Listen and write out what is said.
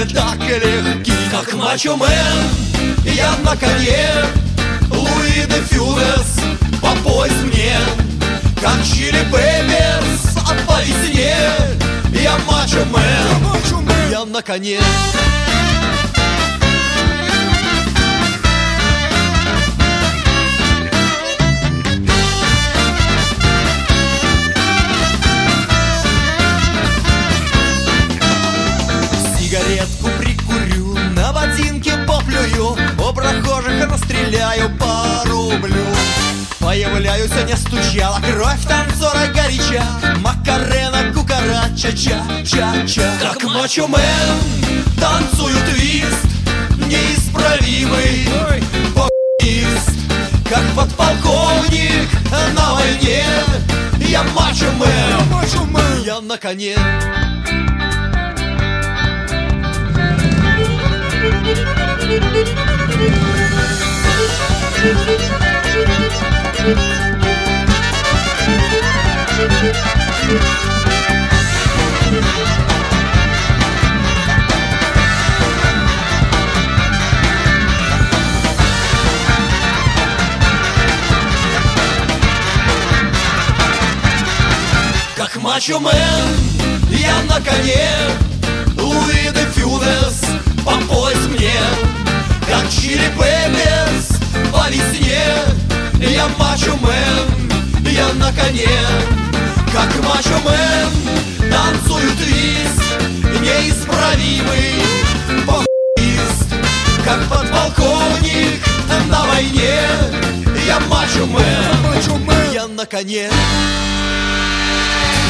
не так легки. Как мачо-мен я на коне, Луи де Фюнес по пояс мне. Как Чили Пепперс по весне, я мачо-мен, я на коне. Сигаретку прикурю, на ботинке поплюю, у прохожих расстреляю по рублю. Появляюсь, не стучала, кровь танцора горяча, Макарена, кукарача, ча-ча-ча. Как мачо-мен танцую твист, неисправимый попист. Как подполковник на войне, я мачо-мен, я на коне. Как мачо-мен я на коне, Луи де Фюнес по пояс мне. Как Чили Пепперс по весне, я мачо-мен, я на коне. Как мачо-мен танцую твист, неисправимый попист. Как подполковник на войне, я мачо-мен, я на коне.